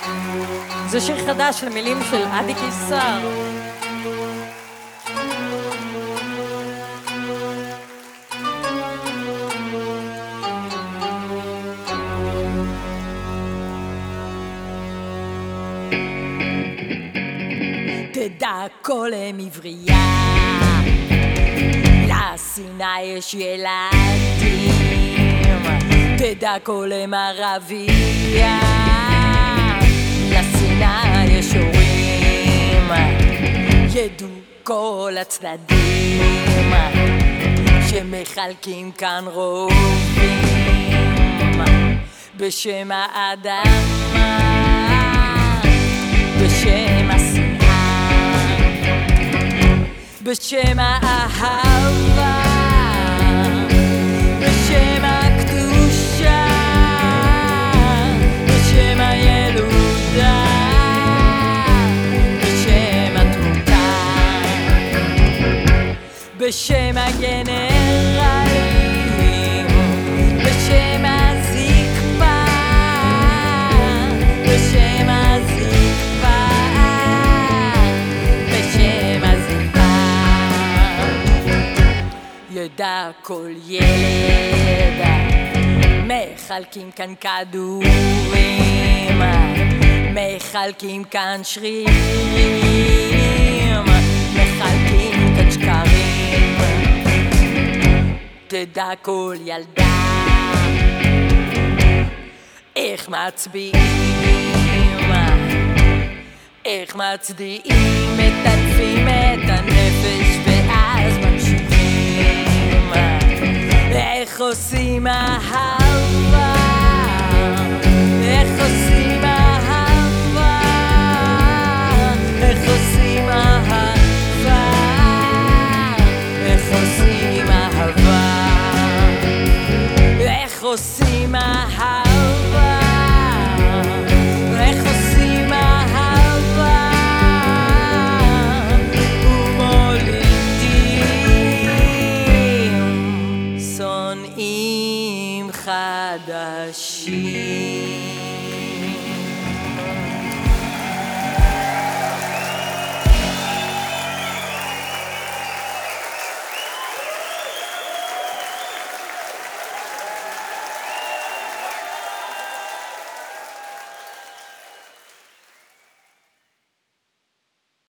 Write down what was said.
זה שיר חדש למילים של עדי קיסר. תדע כל אם עברייה, לשנאה יש ילדים. תדע כל אם ערבייה, לשנאה יש הורים. ידעו כל הצדדים שמחלקים כאן רובים בשם האדמה, בשם השנאה, בשם האהבה, בשם הקדושה, בשם הילודה, בשם התמותה, בשם הגנרלים, בשם הזקפה, בשם הזקפה, בשם הזקפה. ידע כל ילד, מחלקים כאן כדורים, מחלקים כאן שרירים, מחלקים כאן שקרים. תדע כל ילדה איך מצביעים, איך מצדיעים, מטנפים את הנפש ואז ממשיכים. איך עושים אהבה, איך עושים אהבה, איך עושים אהבה, איך עושים אהבה, איך עושים אהבה, איך עושים אהבה, ומולידים שונאים חדשים.